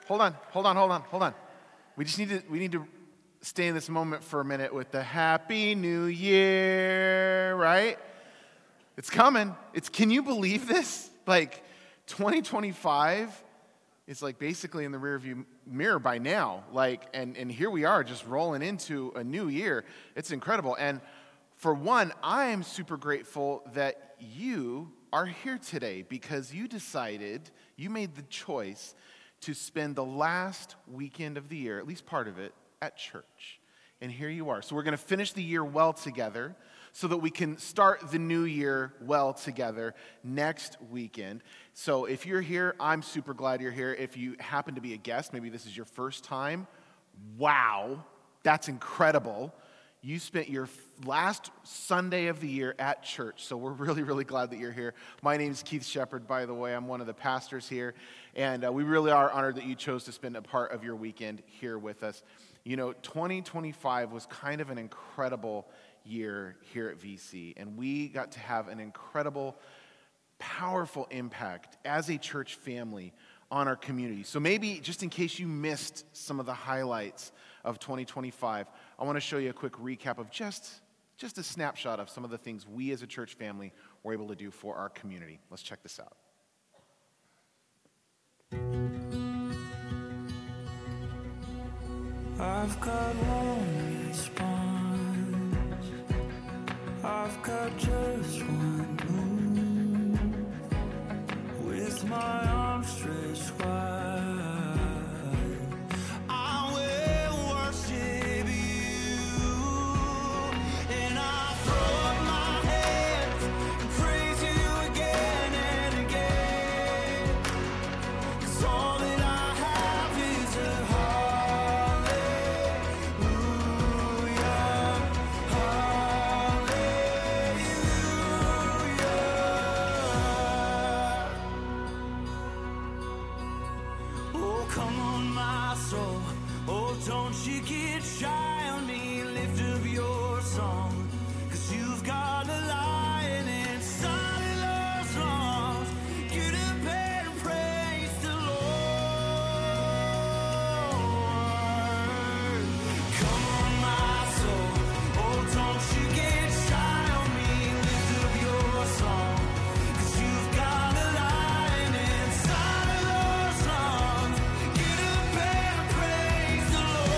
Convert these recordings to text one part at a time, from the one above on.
hold on. We need to stay in this moment for a minute with the Happy New Year, right? It's coming. Can you believe this? Like 2025 is like basically in the rearview mirror by now. And here we are just rolling into a new year. It's incredible. And for one, I am super grateful that you are here today because you made the choice to spend the last weekend of the year, at least part of it, at church. And here you are. So we're going to finish the year well together so that we can start the new year well together next weekend. So if you're here, I'm super glad you're here. If you happen to be a guest, maybe this is your first time, wow, that's incredible. You spent your last Sunday of the year at church, so we're really, really glad that you're here. My name is Keith Shepard, by the way. I'm one of the pastors here, and we really are honored that you chose to spend a part of your weekend here with us. You know, 2025 was kind of an incredible year here at VC, and we got to have an incredible, powerful impact as a church family on our community. So maybe, just in case you missed some of the highlights of 2025, I want to show you a quick recap of just a snapshot of some of the things we as a church family were able to do for our community. Let's check this out. I've got one response. I've got just one move. With my arms stretched wide, I will worship you. And I throw up my hands and praise you again and again. 'Cause all that I have is a don't you get shy on me, lift up your song, 'cause you've got a lion inside of those lungs. Get up and praise the Lord. Come on, my soul, oh, don't you get shy on me, lift up your song, 'cause you've got a lion inside of those lungs. Get up and praise the Lord.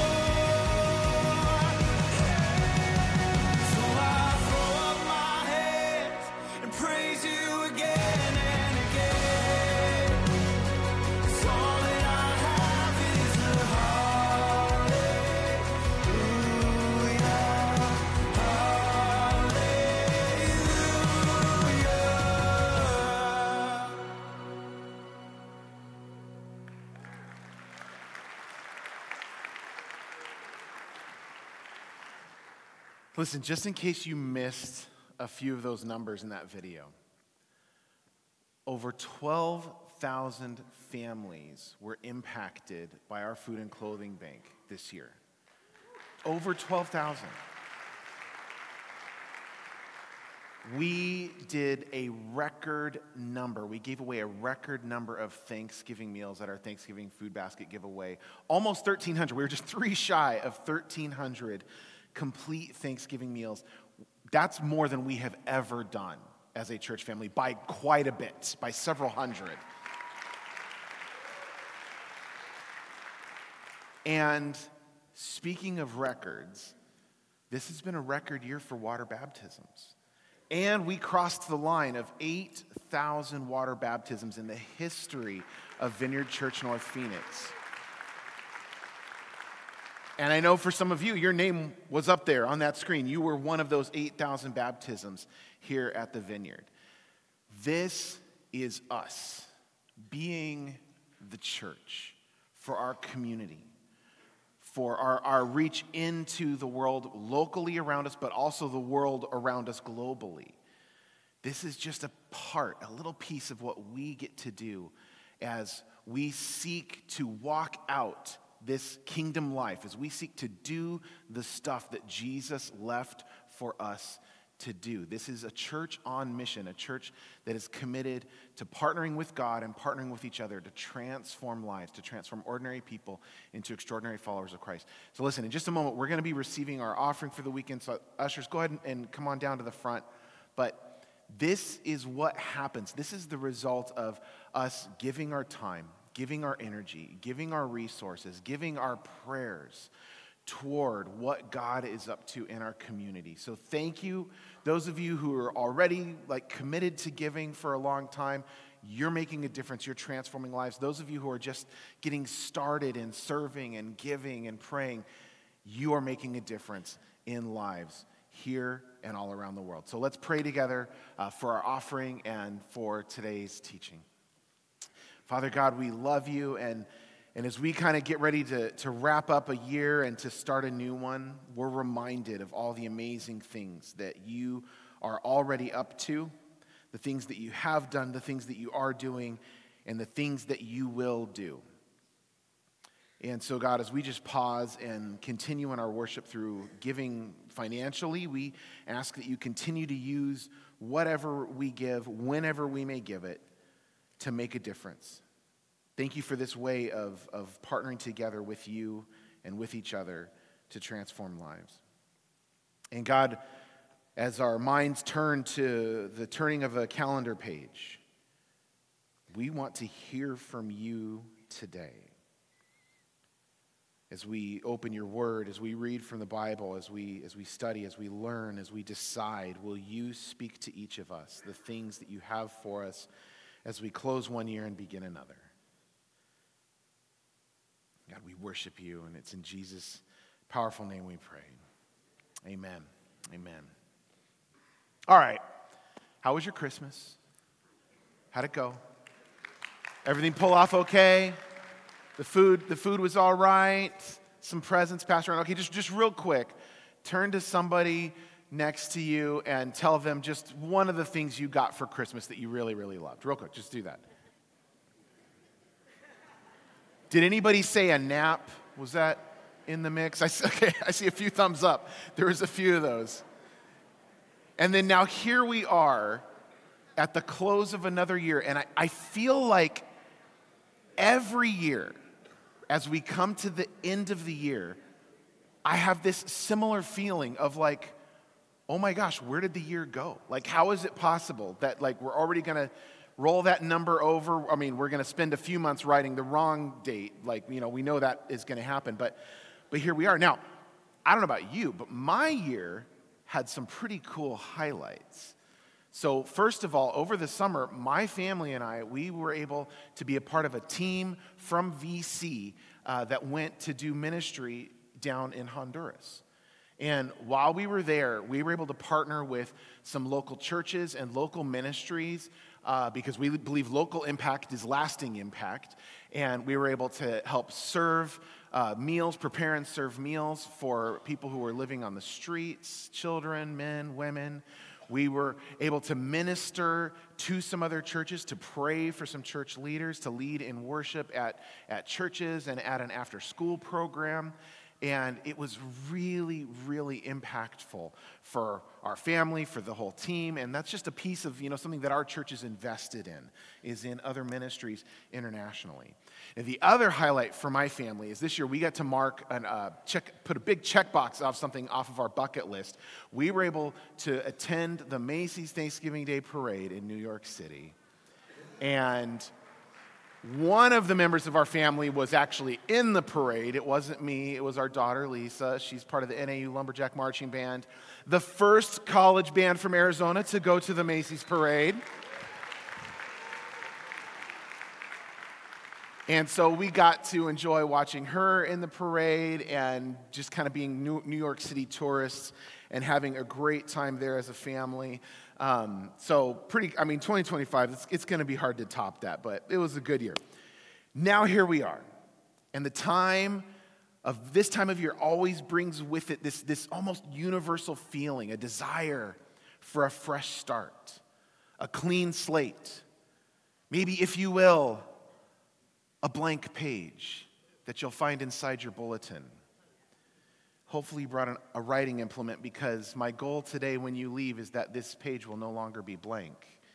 Praise you again and again. 'Cause all that I have is a hallelujah, hallelujah. Listen, just in case you missed a few of those numbers in that video, over 12,000 families were impacted by our food and clothing bank this year. Over 12,000. We did a record number. We gave away a record number of Thanksgiving meals at our Thanksgiving food basket giveaway. Almost 1,300. We were just 3 shy of 1,300 complete Thanksgiving meals. That's more than we have ever done as a church family by quite a bit, by several hundred. And speaking of records, this has been a record year for water baptisms. And we crossed the line of 8,000 water baptisms in the history of Vineyard Church North Phoenix. And I know for some of you, your name was up there on that screen. You were one of those 8,000 baptisms here at the Vineyard. This is us being the church for our community, for our reach into the world locally around us, but also the world around us globally. This is just a little piece of what we get to do as we seek to walk out this kingdom life, as we seek to do the stuff that Jesus left for us to do. This is a church on mission, a church that is committed to partnering with God and partnering with each other to transform lives, to transform ordinary people into extraordinary followers of Christ. So listen, in just a moment, we're going to be receiving our offering for the weekend. So ushers, go ahead and come on down to the front. But this is what happens. This is the result of us giving our time, giving our energy, giving our resources, giving our prayers toward what God is up to in our community. So thank you. Those of you who are already committed to giving for a long time, you're making a difference. You're transforming lives. Those of you who are just getting started in serving and giving and praying, you are making a difference in lives here and all around the world. So let's pray together for our offering and for today's teaching. Father God, we love you, and as we kind of get ready to wrap up a year and to start a new one, we're reminded of all the amazing things that you are already up to, the things that you have done, the things that you are doing, and the things that you will do. And so, God, as we just pause and continue in our worship through giving financially, we ask that you continue to use whatever we give, whenever we may give it, to make a difference. Thank you for this way of partnering together with you and with each other to transform lives. And God, as our minds turn to the turning of a calendar page, we want to hear from you today. As we open your word, as we read from the Bible, as we study, as we learn, as we decide, will you speak to each of us the things that you have for us as we close one year and begin another? God, we worship you, and it's in Jesus' powerful name we pray. Amen. Amen. All right. How was your Christmas? How'd it go? Everything pull off okay? The food was all right? Some presents passed around? Okay, just real quick, turn to somebody next to you and tell them just one of the things you got for Christmas that you really, really loved. Real quick, just do that. Did anybody say a nap? Was that in the mix? I see a few thumbs up. There was a few of those. And then now here we are at the close of another year, and I feel like every year as we come to the end of the year, I have this similar feeling of oh my gosh, where did the year go? How is it possible that we're already going to roll that number over? I mean, we're going to spend a few months writing the wrong date. We know that is going to happen, but here we are. Now, I don't know about you, but my year had some pretty cool highlights. So first of all, over the summer, my family and I, we were able to be a part of a team from VC that went to do ministry down in Honduras. And while we were there, we were able to partner with some local churches and local ministries because we believe local impact is lasting impact. And we were able to help serve meals, prepare and serve meals for people who were living on the streets, children, men, women. We were able to minister to some other churches, to pray for some church leaders, to lead in worship at churches and at an after-school program. And it was really, really impactful for our family, for the whole team. And that's just a piece of, something that our church is invested in, is in other ministries internationally. And the other highlight for my family is this year we got to put a big checkbox of something off of our bucket list. We were able to attend the Macy's Thanksgiving Day Parade in New York City. And one of the members of our family was actually in the parade. It wasn't me. It was our daughter, Lisa. She's part of the NAU Lumberjack Marching Band, the first college band from Arizona to go to the Macy's Parade. And so we got to enjoy watching her in the parade and just kind of being New York City tourists and having a great time there as a family. 2025, it's going to be hard to top that, but it was a good year. Now here we are. And this time of year always brings with it this almost universal feeling, a desire for a fresh start, a clean slate. Maybe, if you will, a blank page that you'll find inside your bulletin. hopefully you brought a writing implement, because my goal today when you leave is that this page will no longer be blank.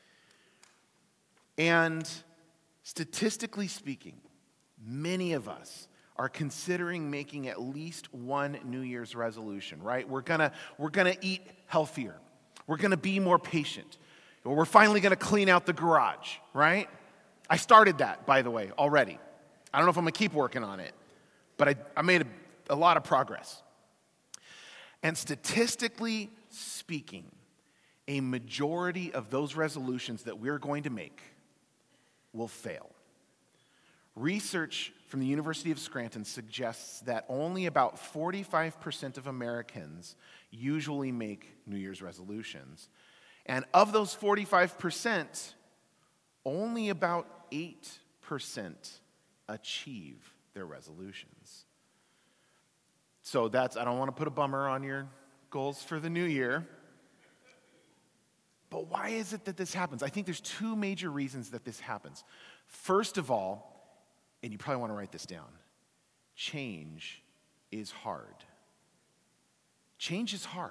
And statistically speaking, many of us are considering making at least one New Year's resolution, right? We're gonna eat healthier. We're gonna be more patient. Or we're finally gonna clean out the garage, right? I started that, by the way, already. I don't know if I'm gonna keep working on it, but I made a lot of progress. And statistically speaking, a majority of those resolutions that we're going to make will fail. Research from the University of Scranton suggests that only about 45% of Americans usually make New Year's resolutions. And of those 45%, only about 8% achieve their resolutions. So I don't want to put a bummer on your goals for the new year. But why is it that this happens? I think there's two major reasons that this happens. First of all, and you probably want to write this down, change is hard. Change is hard.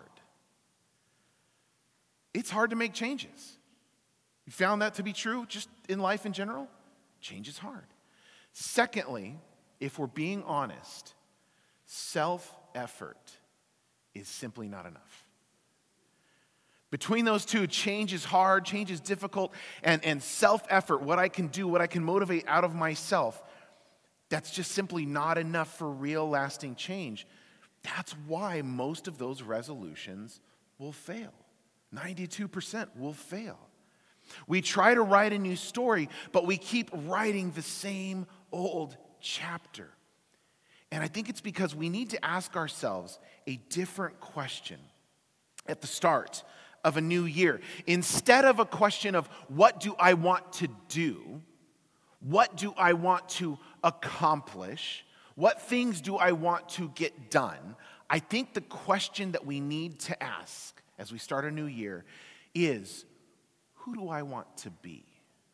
It's hard to make changes. You found that to be true just in life in general? Change is hard. Secondly, if we're being honest, self-effort is simply not enough. Between those two, change is hard, change is difficult, and self-effort, what I can do, what I can motivate out of myself, that's just simply not enough for real lasting change. That's why most of those resolutions will fail. 92% will fail. We try to write a new story, but we keep writing the same old chapter. And I think it's because we need to ask ourselves a different question at the start of a new year. Instead of a question of what do I want to do, what do I want to accomplish, what things do I want to get done, I think the question that we need to ask as we start a new year is, who do I want to be?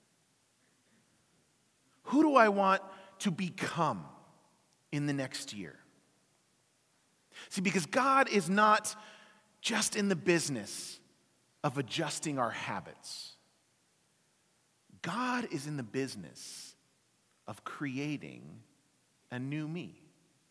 Who do I want to become in the next year? See, because God is not just in the business of adjusting our habits. God is in the business of creating a new me.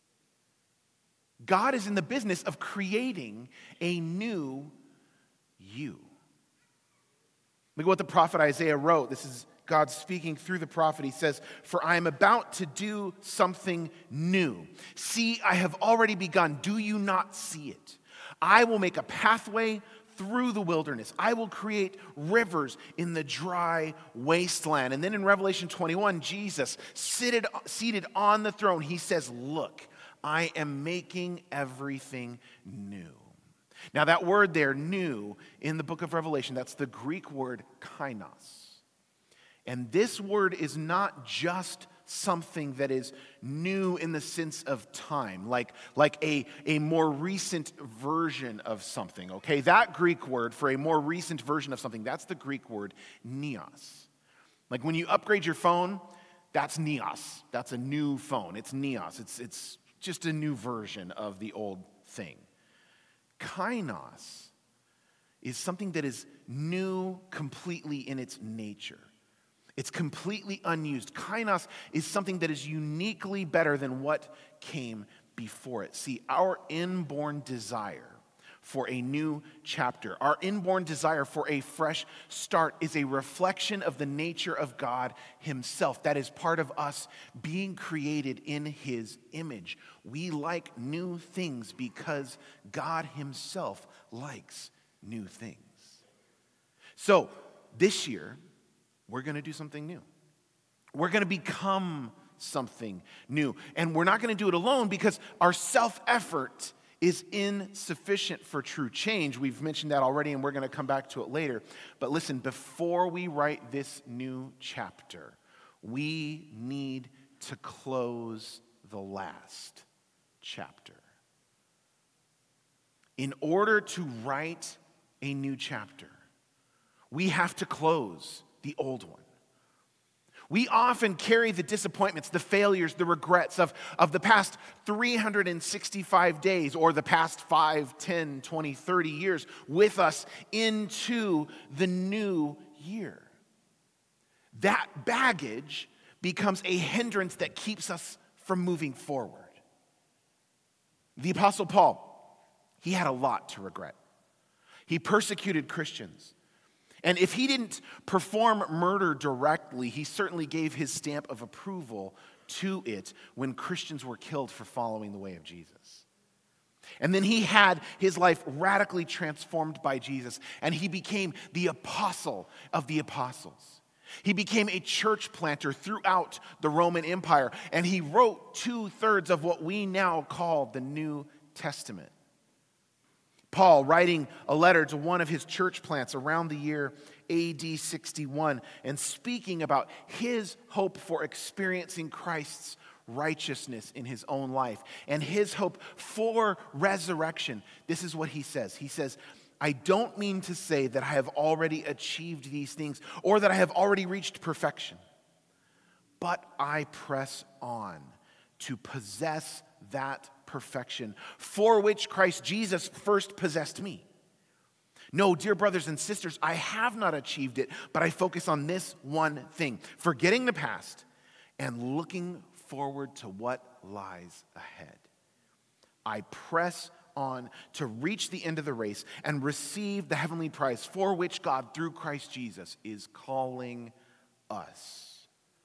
God is in the business of creating a new you. Look at what the prophet Isaiah wrote. This is God speaking through the prophet. He says, "For I am about to do something new. See, I have already begun. Do you not see it? I will make a pathway through the wilderness. I will create rivers in the dry wasteland." And then in Revelation 21, Jesus, seated on the throne, he says, "Look, I am making everything new." Now that word there, new, in the book of Revelation, that's the Greek word kainos. And this word is not just something that is new in the sense of time, like a more recent version of something, okay? That Greek word for a more recent version of something, that's the Greek word neos. Like when you upgrade your phone, that's neos. That's a new phone. It's neos. It's just a new version of the old thing. Kainos is something that is new completely in its nature. It's completely unused. Kainos is something that is uniquely better than what came before it. See, our inborn desire for a new chapter, our inborn desire for a fresh start is a reflection of the nature of God himself. That is part of us being created in his image. We like new things because God himself likes new things. So this year, we're going to do something new. We're going to become something new. And we're not going to do it alone because our self-effort is insufficient for true change. We've mentioned that already, and we're going to come back to it later. But listen, before we write this new chapter, we need to close the last chapter. In order to write a new chapter, we have to close the old one. We often carry the disappointments, the failures, the regrets of the past 365 days or the past 5, 10, 20, 30 years with us into the new year. That baggage becomes a hindrance that keeps us from moving forward. The Apostle Paul, he had a lot to regret. He persecuted Christians. And if he didn't perform murder directly, he certainly gave his stamp of approval to it when Christians were killed for following the way of Jesus. And then he had his life radically transformed by Jesus, and he became the apostle of the apostles. He became a church planter throughout the Roman Empire, and he wrote 2/3 of what we now call the New Testament. Paul, writing a letter to one of his church plants around the year AD 61 and speaking about his hope for experiencing Christ's righteousness in his own life and his hope for resurrection. This is what he says. He says, I don't mean to say that I have already achieved these things or that I have already reached perfection, but I press on to possess that perfection for which Christ Jesus first possessed me. No, dear brothers and sisters, I have not achieved it, but I focus on this one thing, forgetting the past and looking forward to what lies ahead. I press on to reach the end of the race and receive the heavenly prize for which God, through Christ Jesus, is calling us.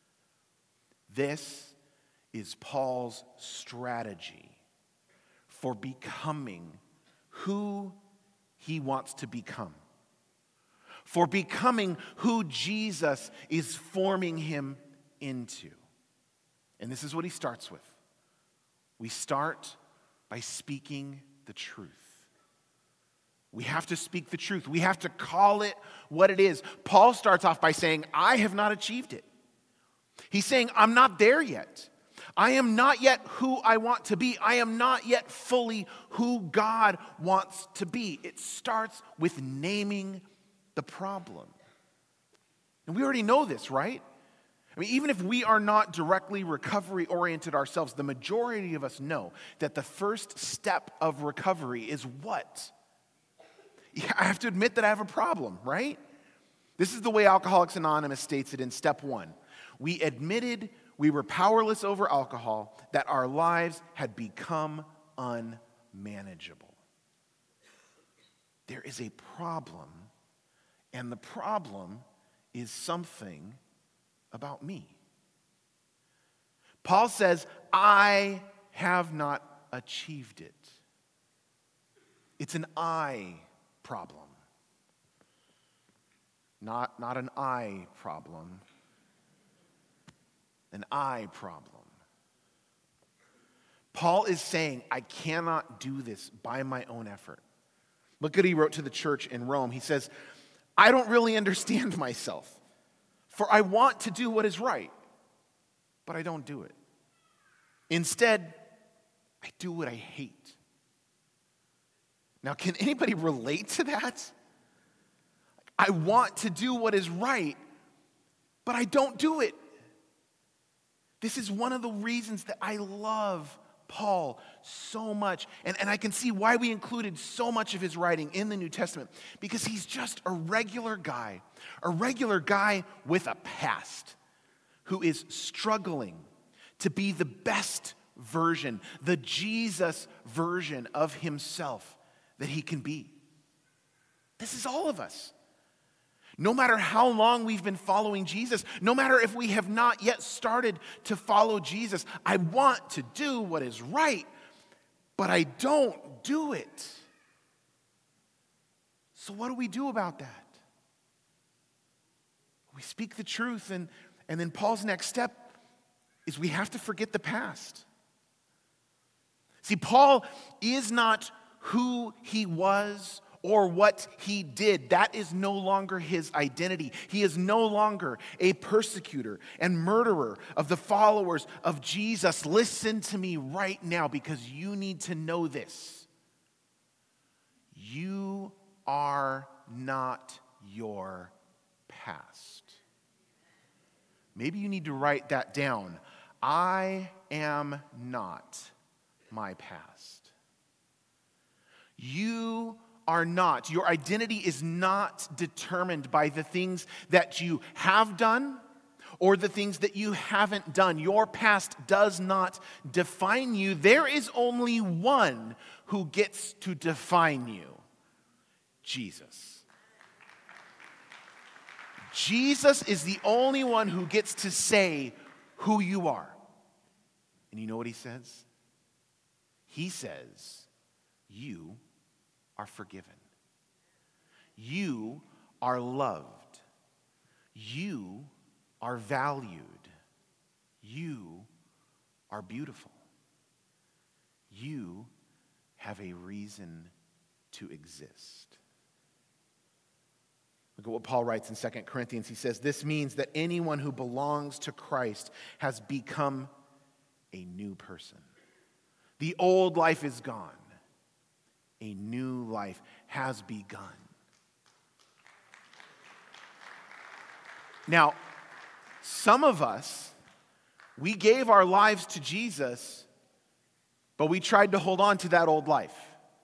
This is Paul's strategy for becoming who he wants to become, for becoming who Jesus is forming him into. And this is what he starts with. We start by speaking the truth. We have to speak the truth. We have to call it what it is. Paul starts off by saying, I have not achieved it. He's saying, I'm not there yet. I am not yet who I want to be. I am not yet fully who God wants to be. It starts with naming the problem. And we already know this, right? I mean, even if we are not directly recovery-oriented ourselves, the majority of us know that the first step of recovery is what? Yeah, I have to admit that I have a problem, right? This is the way Alcoholics Anonymous states it in step 1. We admitted we were powerless over alcohol, that our lives had become unmanageable. There is a problem, and the problem is something about me. Paul says, I have not achieved it. It's an I problem. Not an I problem. An I problem. Paul is saying, I cannot do this by my own effort. Look at what he wrote to the church in Rome. He says, I don't really understand myself, for I want to do what is right, but I don't do it. Instead, I do what I hate. Now, can anybody relate to that? I want to do what is right, but I don't do it. This is one of the reasons that I love Paul so much. And I can see why we included so much of his writing in the New Testament. Because he's just a regular guy with a past who is struggling to be the best version, the Jesus version of himself that he can be. This is all of us. No matter how long we've been following Jesus, no matter if we have not yet started to follow Jesus, I want to do what is right, but I don't do it. So what do we do about that? We speak the truth, and then Paul's next step is we have to forget the past. See, Paul is not who he was or what he did. That is no longer his identity. He is no longer a persecutor and murderer of the followers of Jesus. Listen to me right now, because you need to know this. You are not your past. maybe you need to write that down. I am not my past. You are not. Your identity is not determined by the things that you have done or the things that you haven't done. Your past does not define you. There is only one who gets to define you: Jesus. Jesus is the only one who gets to say who you are. And you know what he says? He says, you are forgiven. You are loved. You are valued. You are beautiful. You have a reason to exist. Look at what Paul writes in 2 Corinthians. He says, this means that anyone who belongs to Christ has become a new person. The old life is gone. A new life has begun. Now, some of us, we gave our lives to Jesus, but we tried to hold on to that old life.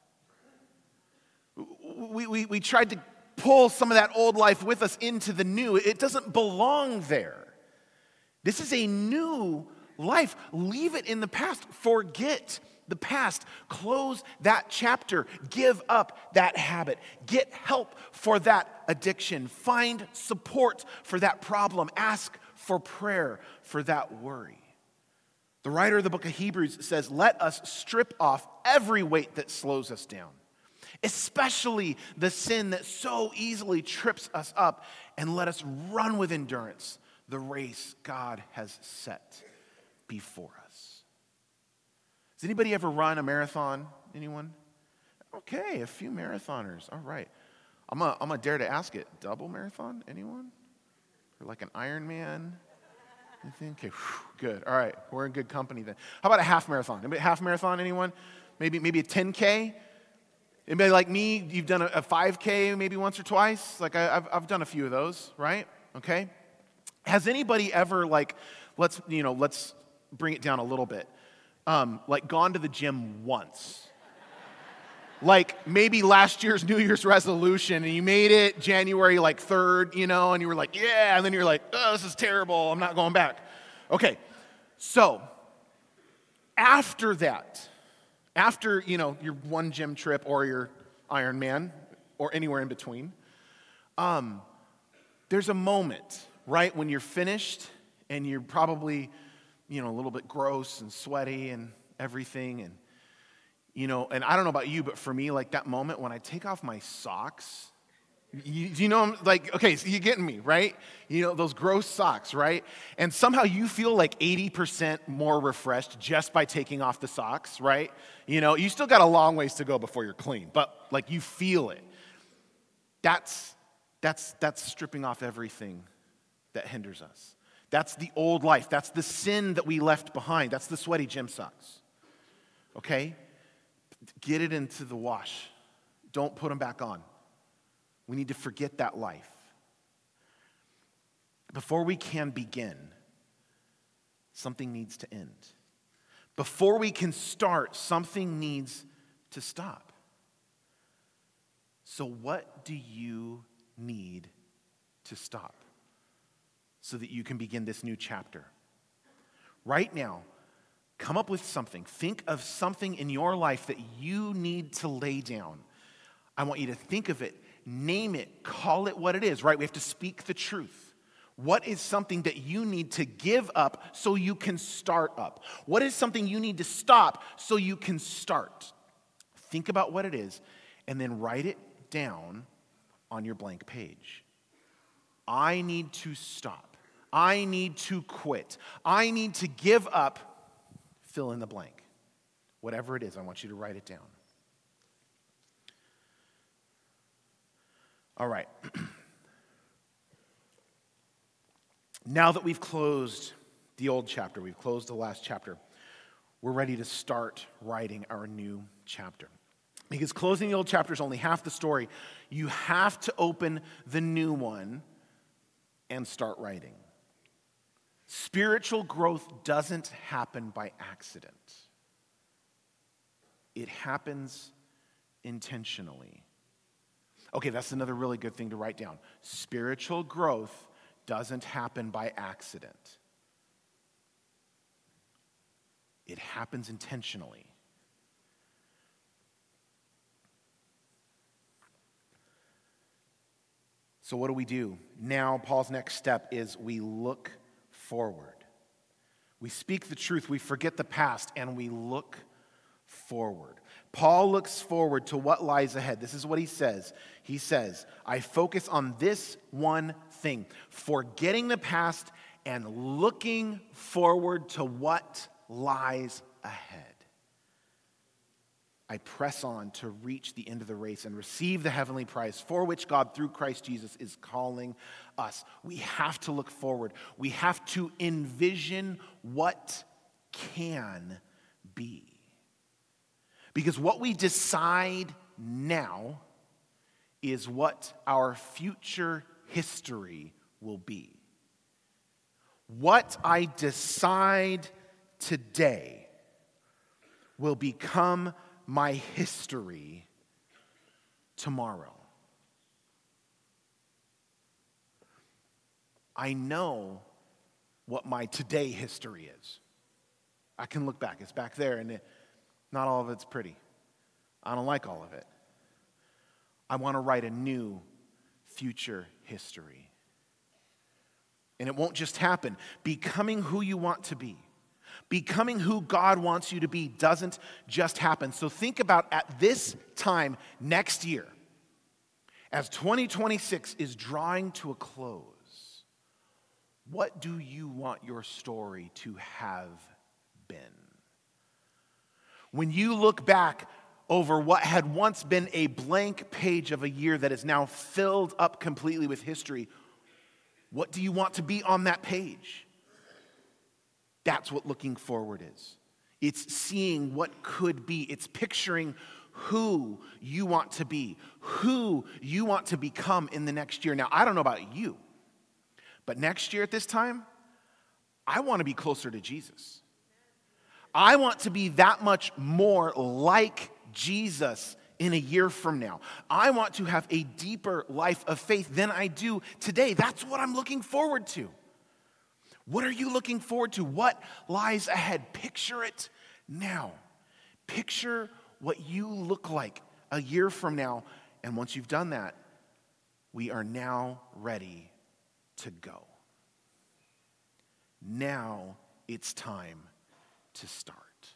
We tried to pull some of that old life with us into the new. It doesn't belong there. This is a new life. Leave it in the past. Forget the past. Close that chapter. Give up that habit. Get help for that addiction. Find support for that problem. Ask for prayer for that worry. The writer of the book of Hebrews says, let us strip off every weight that slows us down, especially the sin that so easily trips us up, and let us run with endurance the race God has set before us. Has anybody ever run a marathon? Anyone? Okay, a few marathoners. All right. I'm gonna dare to ask it. Double marathon? Anyone? Or like an Ironman? Anything? Okay, good. All right, we're in good company then. How about a half marathon? Anybody half marathon? Anyone? Maybe a 10K? Anybody like me, you've done a 5K maybe once or twice? Like I've done a few of those, right? Okay. Has anybody ever let's bring it down a little bit, gone to the gym once? Like maybe last year's New Year's resolution, and you made it January 3rd, and you were like, yeah, and then you're like, oh, this is terrible, I'm not going back. Okay, so after that, after, your one gym trip or your Ironman or anywhere in between, there's a moment, right, when you're finished and you're probably, a little bit gross and sweaty and everything. And, and I don't know about you, but for me, that moment when I take off my socks, I'm okay, so you're getting me, right? Those gross socks, right? And somehow you feel 80% more refreshed just by taking off the socks, right? You still got a long ways to go before you're clean, but you feel it. That's stripping off everything that hinders us. That's the old life. That's the sin that we left behind. That's the sweaty gym socks. Okay? Get it into the wash. Don't put them back on. We need to forget that life. Before we can begin, something needs to end. Before we can start, something needs to stop. So what do you need to stop so that you can begin this new chapter? Right now, come up with something. Think of something in your life that you need to lay down. I want you to think of it, name it, call it what it is, right? We have to speak the truth. What is something that you need to give up so you can start up? What is something you need to stop so you can start? Think about what it is, and then write it down on your blank page. I need to stop. I need to quit. I need to give up. Fill in the blank. Whatever it is, I want you to write it down. All right. Now that we've closed the old chapter, we've closed the last chapter, we're ready to start writing our new chapter. Because closing the old chapter is only half the story. You have to open the new one and start writing. Spiritual growth doesn't happen by accident. It happens intentionally. Okay, that's another really good thing to write down. Spiritual growth doesn't happen by accident. It happens intentionally. So what do? Now, Paul's next step is we look forward. We speak the truth, we forget the past, and we look forward. Paul looks forward to what lies ahead. This is what he says. He says, I focus on this one thing, forgetting the past and looking forward to what lies ahead. I press on to reach the end of the race and receive the heavenly prize for which God, through Christ Jesus, is calling us. We have to look forward. We have to envision what can be. Because what we decide now is what our future history will be. What I decide today will become my history tomorrow. I know what my today history is. I can look back. It's back there, and not all of it's pretty. I don't like all of it. I want to write a new future history. And it won't just happen. Becoming who you want to be, becoming who God wants you to be doesn't just happen. So think about at this time next year, as 2026 is drawing to a close, what do you want your story to have been? When you look back over what had once been a blank page of a year that is now filled up completely with history, what do you want to be on that page? That's what looking forward is. It's seeing what could be. It's picturing who you want to be, who you want to become in the next year. Now, I don't know about you, but next year at this time, I want to be closer to Jesus. I want to be that much more like Jesus in a year from now. I want to have a deeper life of faith than I do today. That's what I'm looking forward to. What are you looking forward to? What lies ahead? Picture it now. Picture what you look like a year from now. And once you've done that, we are now ready to go. Now it's time to start.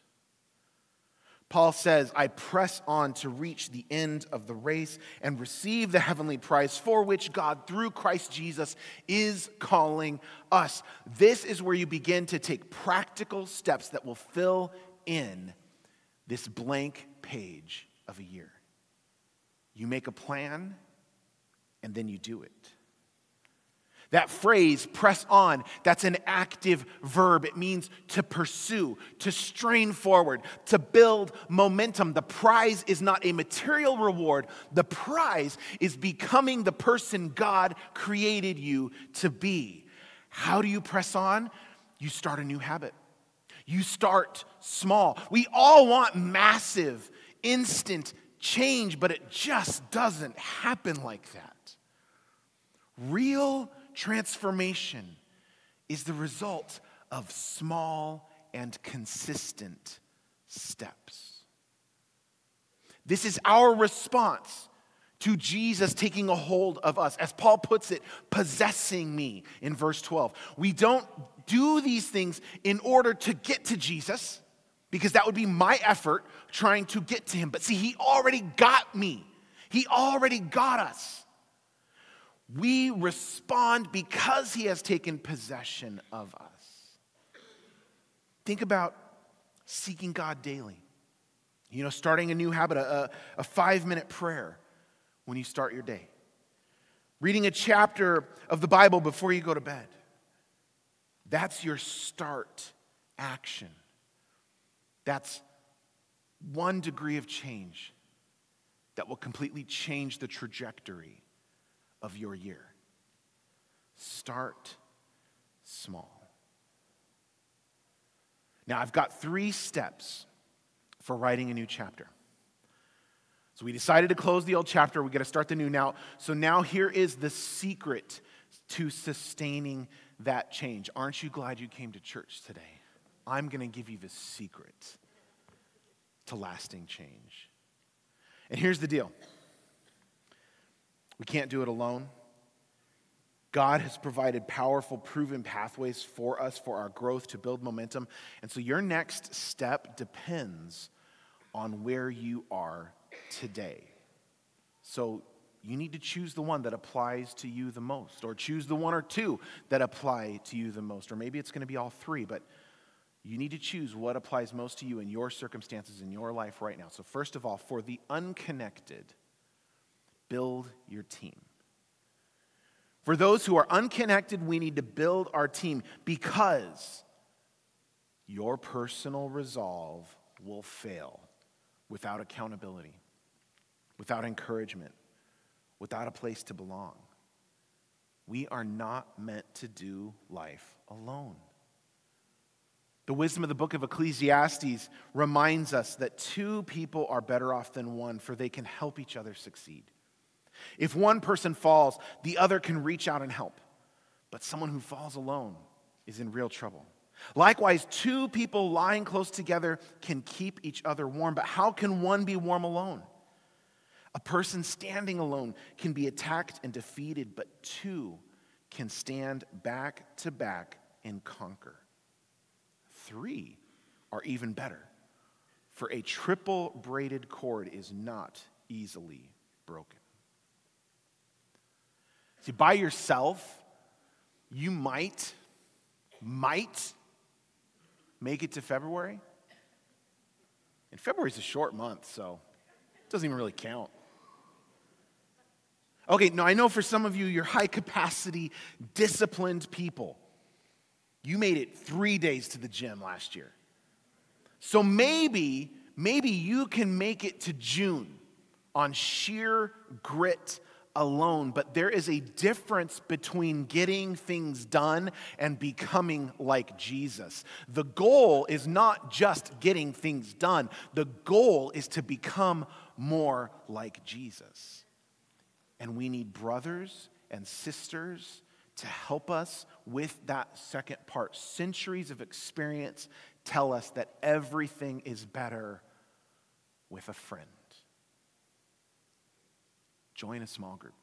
Paul says, I press on to reach the end of the race and receive the heavenly prize for which God, through Christ Jesus, is calling us. This is where you begin to take practical steps that will fill in this blank page of a year. You make a plan, and then you do it. That phrase, press on, that's an active verb. It means to pursue, to strain forward, to build momentum. The prize is not a material reward. The prize is becoming the person God created you to be. How do you press on? You start a new habit. You start small. We all want massive, instant change, but it just doesn't happen like that. Real transformation is the result of small and consistent steps. This is our response to Jesus taking a hold of us. As Paul puts it, possessing me in verse 12. We don't do these things in order to get to Jesus, because that would be my effort trying to get to him. But see, he already got me. He already got us. We respond because he has taken possession of us. Think about seeking God daily. Starting a new habit, a 5-minute prayer when you start your day. Reading a chapter of the Bible before you go to bed. That's your start action. That's one degree of change that will completely change the trajectory of your year. Start small. Now, I've got 3 steps for writing a new chapter. So we decided to close the old chapter. We got to start the new now. So now here is the secret to sustaining that change. Aren't you glad you came to church today? I'm going to give you the secret to lasting change. And here's the deal. We can't do it alone. God has provided powerful, proven pathways for us, for our growth, to build momentum. And so your next step depends on where you are today. So you need to choose the one that applies to you the most, or choose the 1 or 2 that apply to you the most, or maybe it's going to be all 3, but you need to choose what applies most to you in your circumstances in your life right now. So first of all, for the unconnected, build your team. For those who are unconnected, we need to build our team, because your personal resolve will fail without accountability, without encouragement, without a place to belong. We are not meant to do life alone. The wisdom of the book of Ecclesiastes reminds us that 2 people are better off than 1, for they can help each other succeed. If one person falls, the other can reach out and help. But someone who falls alone is in real trouble. Likewise, 2 people lying close together can keep each other warm. But how can one be warm alone? A person standing alone can be attacked and defeated, but 2 can stand back to back and conquer. 3 are even better, for a triple braided cord is not easily broken. See, by yourself, you might make it to February. And February's a short month, so it doesn't even really count. Okay, now I know for some of you, you're high-capacity, disciplined people. You made it 3 days to the gym last year. So maybe you can make it to June on sheer grit alone, but there is a difference between getting things done and becoming like Jesus. The goal is not just getting things done. The goal is to become more like Jesus. And we need brothers and sisters to help us with that second part. Centuries of experience tell us that everything is better with a friend. Join a small group.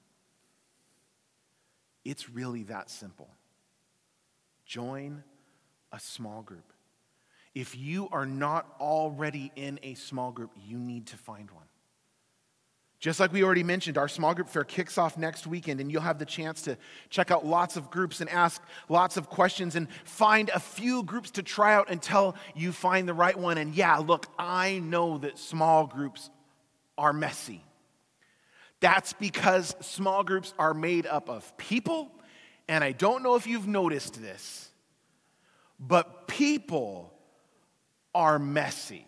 It's really that simple. Join a small group. If you are not already in a small group, you need to find one. Just like we already mentioned, our small group fair kicks off next weekend, and you'll have the chance to check out lots of groups and ask lots of questions and find a few groups to try out until you find the right one. And yeah, look, I know that small groups are messy. That's because small groups are made up of people, and I don't know if you've noticed this, but people are messy.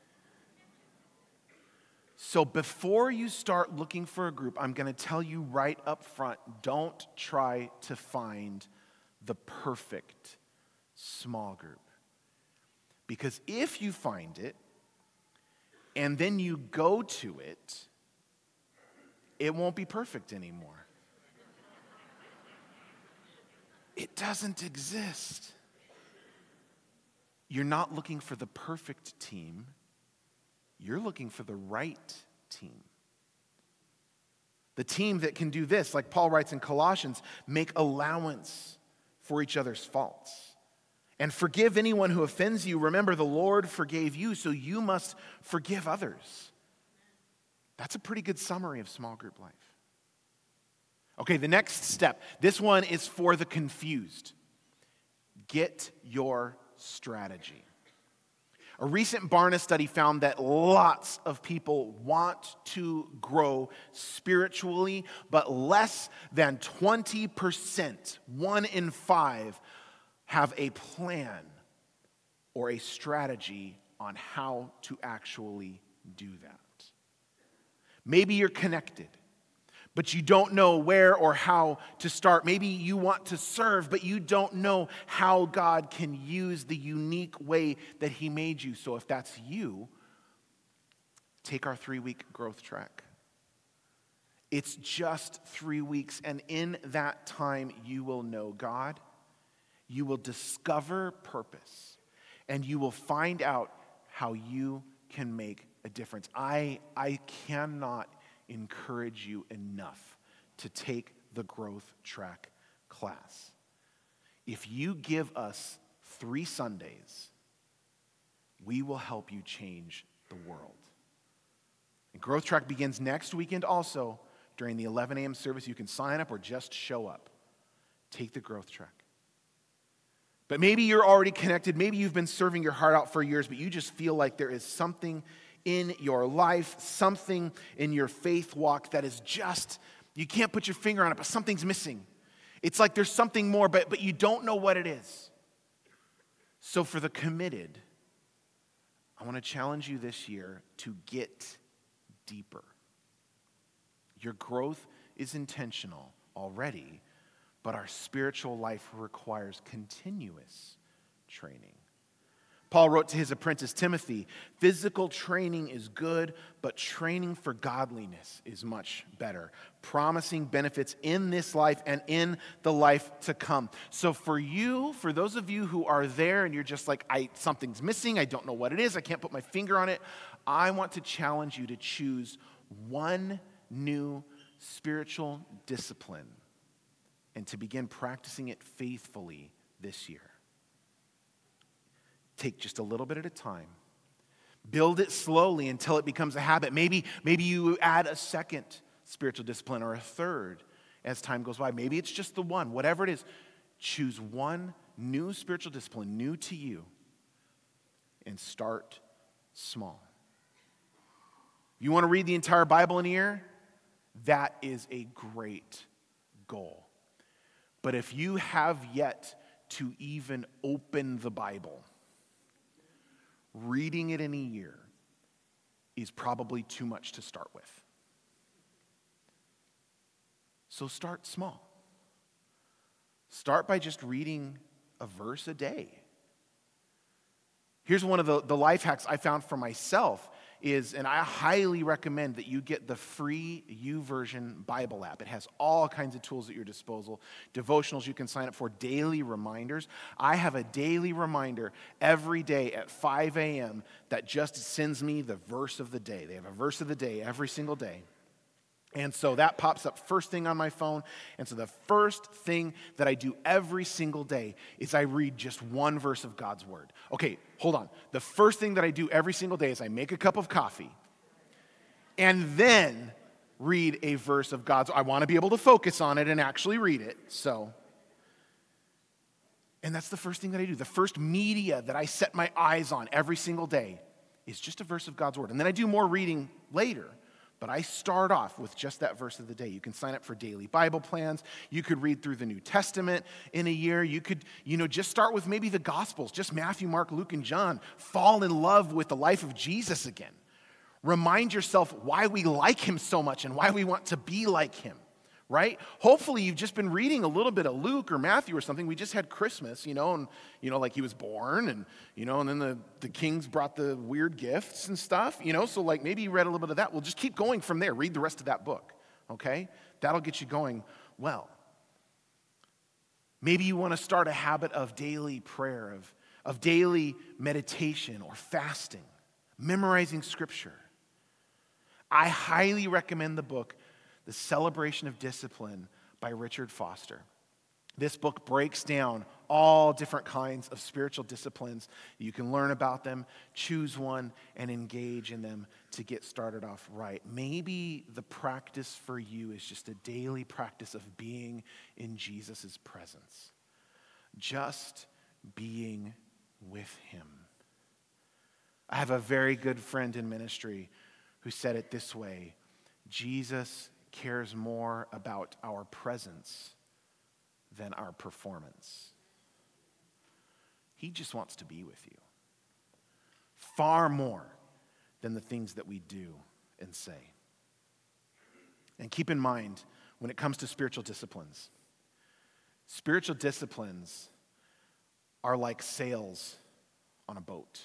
So before you start looking for a group, I'm going to tell you right up front, don't try to find the perfect small group. Because if you find it, and then you go to it, it won't be perfect anymore. It doesn't exist. You're not looking for the perfect team. You're looking for the right team. The team that can do this, like Paul writes in Colossians, make allowance for each other's faults. And forgive anyone who offends you. Remember, the Lord forgave you, so you must forgive others. That's a pretty good summary of small group life. Okay, the next step. This one is for the confused. Get your strategy. A recent Barna study found that lots of people want to grow spiritually, but less than 20%, 1 in 5, have a plan or a strategy on how to actually do that. Maybe you're connected. but you don't know where or how to start. Maybe you want to serve, but you don't know how God can use the unique way that he made you. So if that's you, take our 3-week growth track. It's just 3 weeks, and in that time, you will know God, you will discover purpose, and you will find out how you can make a difference. I cannot encourage you enough to take the growth track class. If you give us 3 Sundays, we will help you change the world. And growth track begins next weekend also during the 11 a.m. service. You can sign up or just show up. Take the growth track. But maybe you're already connected. Maybe you've been serving your heart out for years, but you just feel like there is something in your life, something in your faith walk that is just, you can't put your finger on it, but something's missing. It's like there's something more, but you don't know what it is. So for the committed, I want to challenge you this year to get deeper. Your growth is intentional already, but our spiritual life requires continuous training. Paul wrote to his apprentice Timothy, physical training is good, but training for godliness is much better, promising benefits in this life and in the life to come. So for you, for those of you who are there and you're just like, something's missing, I don't know what it is, I can't put my finger on it, I want to challenge you to choose one new spiritual discipline and to begin practicing it faithfully this year. Take just a little bit at a time. Build it slowly until it becomes a habit. Maybe you add a second spiritual discipline or a third as time goes by. Maybe it's just the one. Whatever it is, choose one new spiritual discipline, new to you, and start small. You want to read the entire Bible in a year? That is a great goal. But if you have yet to even open the Bible, reading it in a year is probably too much to start with. So start small. Start by just reading a verse a day. Here's one of the life hacks I found for myself is, and I highly recommend that you get the free YouVersion Bible app. It has all kinds of tools at your disposal. Devotionals you can sign up for, daily reminders. I have a daily reminder every day at 5 a.m. that just sends me the verse of the day. They have a verse of the day every single day. And so that pops up first thing on my phone. And so the first thing that I do every single day is I read just one verse of God's word. Okay, hold on. The first thing that I do every single day is I make a cup of coffee and then read a verse of God's word. I want to be able to focus on it and actually read it. And that's the first thing that I do. The first media that I set my eyes on every single day is just a verse of God's word. And then I do more reading later. But I start off with just that verse of the day. You can sign up for daily Bible plans. You could read through the New Testament in a year. You could, just start with maybe the Gospels, just Matthew, Mark, Luke, and John. Fall in love with the life of Jesus again. Remind yourself why we like him so much and why we want to be like him, right? Hopefully you've just been reading a little bit of Luke or Matthew or something. We just had Christmas, and, like he was born and, and then the kings brought the weird gifts and stuff, so like maybe you read a little bit of that. Well, just keep going from there. Read the rest of that book, okay? That'll get you going well. Maybe you want to start a habit of daily prayer, of daily meditation or fasting, memorizing scripture. I highly recommend the book, The Celebration of Discipline by Richard Foster. This book breaks down all different kinds of spiritual disciplines. You can learn about them, choose one, and engage in them to get started off right. Maybe the practice for you is just a daily practice of being in Jesus' presence. Just being with him. I have a very good friend in ministry who said it this way: Jesus cares more about our presence than our performance. He just wants to be with you. Far more than the things that we do and say. And keep in mind, when it comes to spiritual disciplines are like sails on a boat.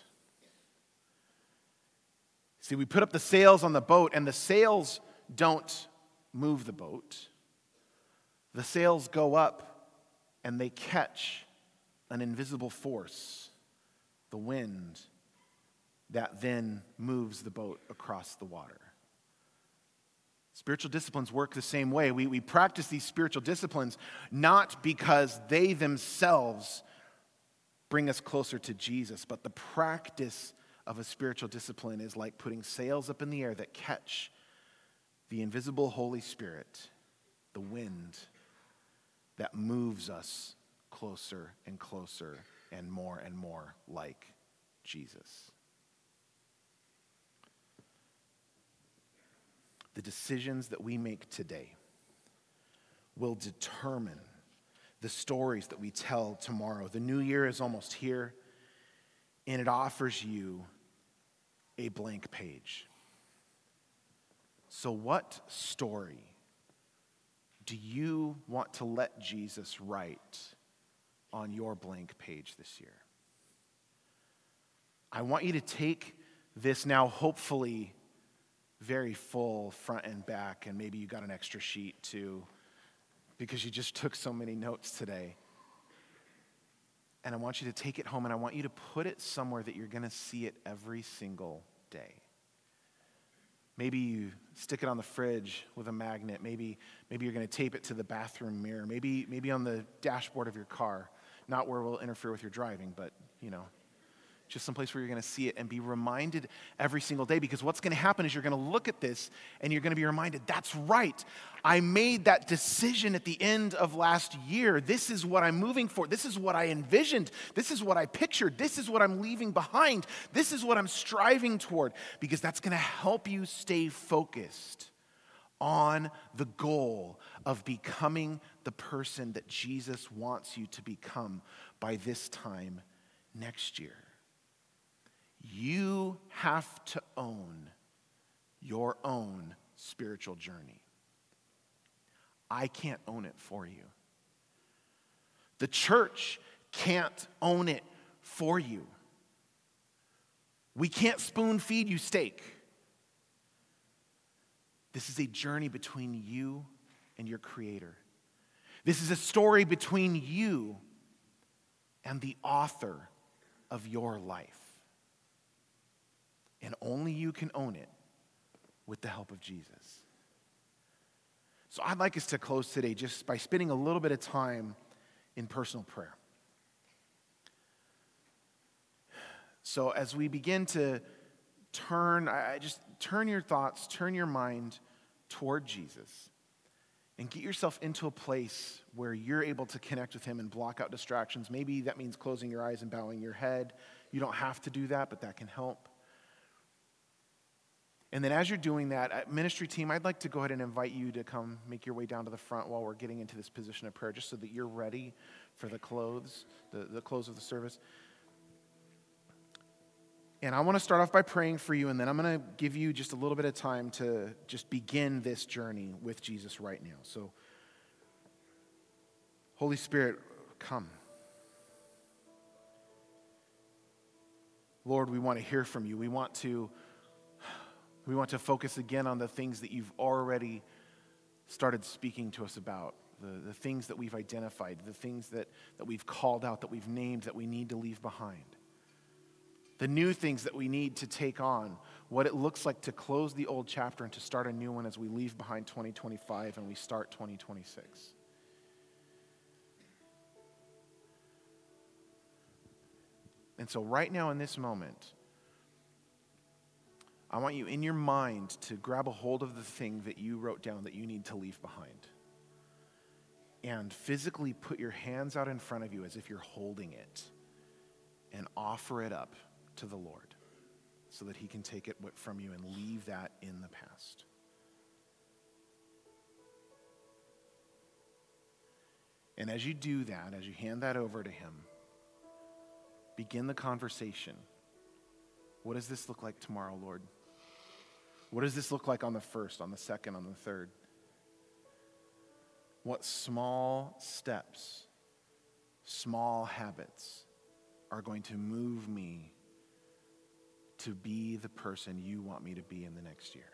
See, we put up the sails on the boat, and the sails don't move the boat. The sails go up, and they catch an invisible force, the wind, that then moves the boat across the water. Spiritual disciplines work the same way. We practice these spiritual disciplines not because they themselves bring us closer to Jesus, but the practice of a spiritual discipline is like putting sails up in the air that catch the invisible Holy Spirit, the wind that moves us closer and closer and more like Jesus. The decisions that we make today will determine the stories that we tell tomorrow. The new year is almost here, and it offers you a blank page. So what story do you want to let Jesus write on your blank page this year? I want you to take this now hopefully very full front and back, and maybe you got an extra sheet too, because you just took so many notes today. And I want you to take it home, and I want you to put it somewhere that you're going to see it every single day. Maybe you stick it on the fridge with a magnet. Maybe you're going to tape it to the bathroom mirror. Maybe on the dashboard of your car. Not where it will interfere with your driving, but, just someplace where you're going to see it and be reminded every single day. Because what's going to happen is you're going to look at this and you're going to be reminded, that's right. I made that decision at the end of last year. This is what I'm moving for. This is what I envisioned. This is what I pictured. This is what I'm leaving behind. This is what I'm striving toward. Because that's going to help you stay focused on the goal of becoming the person that Jesus wants you to become by this time next year. You have to own your own spiritual journey. I can't own it for you. The church can't own it for you. We can't spoon feed you steak. This is a journey between you and your Creator. This is a story between you and the author of your life. And only you can own it with the help of Jesus. So I'd like us to close today just by spending a little bit of time in personal prayer. So as we begin to turn your thoughts, turn your mind toward Jesus, and get yourself into a place where you're able to connect with him and block out distractions. Maybe that means closing your eyes and bowing your head. You don't have to do that, but that can help. And then as you're doing that, ministry team, I'd like to go ahead and invite you to come make your way down to the front while we're getting into this position of prayer, just so that you're ready for the close of the service. And I want to start off by praying for you, and then I'm going to give you just a little bit of time to just begin this journey with Jesus right now. So, Holy Spirit, come. Lord, we want to hear from you. We want to focus again on the things that you've already started speaking to us about, the things that we've identified, the things that we've called out, that we've named, that we need to leave behind. The new things that we need to take on, what it looks like to close the old chapter and to start a new one as we leave behind 2025 and we start 2026. And so right now in this moment, I want you in your mind to grab a hold of the thing that you wrote down that you need to leave behind. And physically put your hands out in front of you as if you're holding it and offer it up to the Lord so that he can take it from you and leave that in the past. And as you do that, as you hand that over to him, begin the conversation. What does this look like tomorrow, Lord? What does this look like on the 1st, on the 2nd, on the 3rd? what small steps, small habits are going to move me to be the person you want me to be in the next year.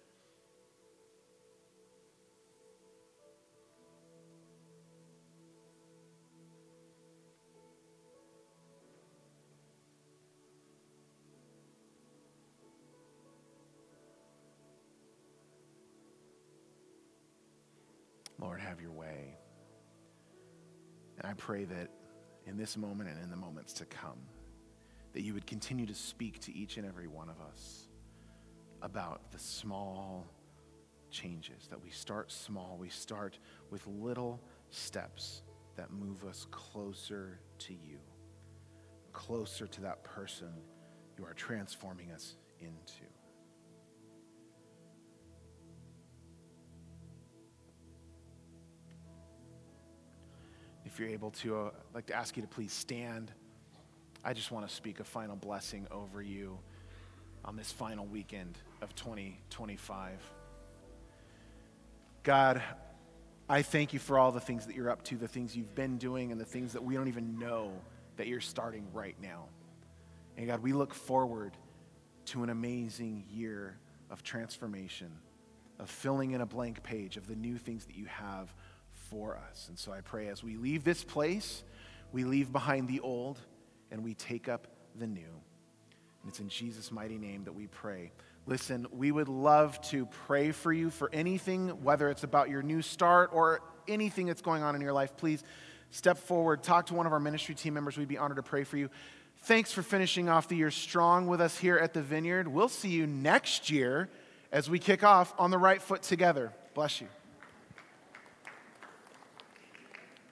Lord, have your way. And I pray that in this moment and in the moments to come, that you would continue to speak to each and every one of us about the small changes, that we start small, we start with little steps that move us closer to you, closer to that person you are transforming us into. If you're able to, I'd like to ask you to please stand. I just want to speak a final blessing over you on this final weekend of 2025. God, I thank you for all the things that you're up to, the things you've been doing, and the things that we don't even know that you're starting right now. And God, we look forward to an amazing year of transformation, of filling in a blank page of the new things that you have for us. And so I pray as we leave this place, we leave behind the old and we take up the new. And it's in Jesus' mighty name that we pray. Listen, we would love to pray for you for anything, whether it's about your new start or anything that's going on in your life. Please step forward, talk to one of our ministry team members. We'd be honored to pray for you. Thanks for finishing off the year strong with us here at the Vineyard. We'll see you next year as we kick off on the right foot together. Bless you.